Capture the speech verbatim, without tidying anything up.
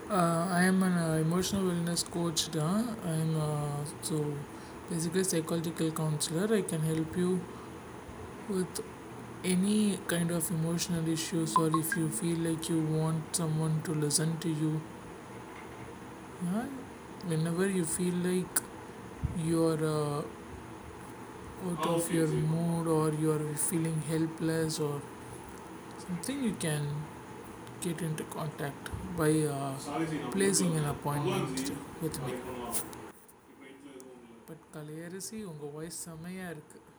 Uh, I am an uh, emotional wellness coach. Da. I am uh, so basically psychological counselor. I can help you with any kind of emotional issues, or if you feel like you want someone to listen to you. Yeah? Whenever you feel like you're uh, out of your mood or you're feeling helpless or something, you can get into contact by uh, placing an appointment with me. But Kalaiyarasi உங்கள் voice செம்மையாக இருக்குது.